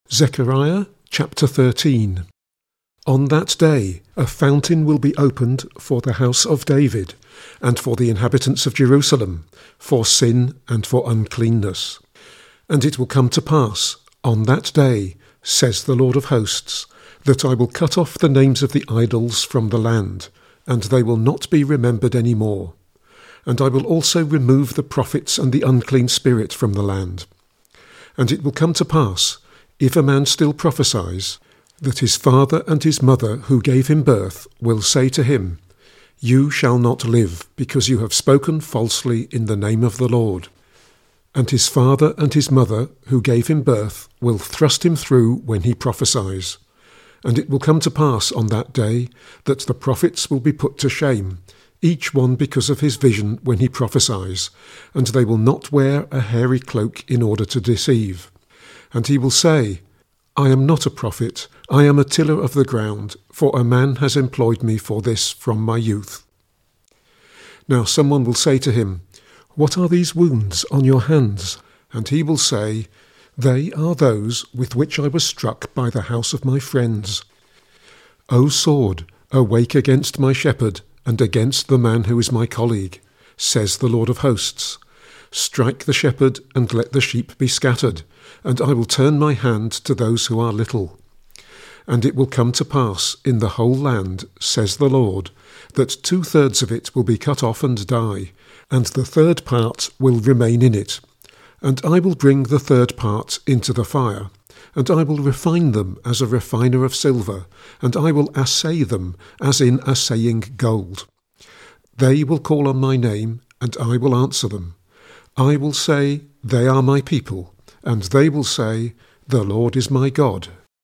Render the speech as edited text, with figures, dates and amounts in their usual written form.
Zechariah chapter 13. On that day a fountain will be opened for the house of David, and for the inhabitants of Jerusalem, for sin and for uncleanness. And it will come to pass, on that day, says the Lord of hosts, that I will cut off the names of the idols from the land, and they will not be remembered any more. And I will also remove the prophets and the unclean spirit from the land. And it will come to pass, if a man still prophesies, that his father and his mother who gave him birth will say to him, You shall not live, because you have spoken falsely in the name of the Lord. And his father and his mother who gave him birth will thrust him through when he prophesies. And it will come to pass on that day that the prophets will be put to shame, each one because of his vision when he prophesies, and they will not wear a hairy cloak in order to deceive. And he will say, I am not a prophet, I am a tiller of the ground, for a man has employed me for this from my youth. Now someone will say to him, What are these wounds on your hands? And he will say, They are those with which I was struck by the house of my friends. O sword, awake against my shepherd, and against the man who is my colleague, says the Lord of hosts. Strike the shepherd, and let the sheep be scattered, and I will turn my hand to those who are little. And it will come to pass in the whole land, says the Lord, that 2/3 of it will be cut off and die, and the third part will remain in it. And I will bring the third part into the fire, and I will refine them as a refiner of silver, and I will assay them as in assaying gold. They will call on my name, and I will answer them. I will say, They are my people, and they will say, The Lord is my God,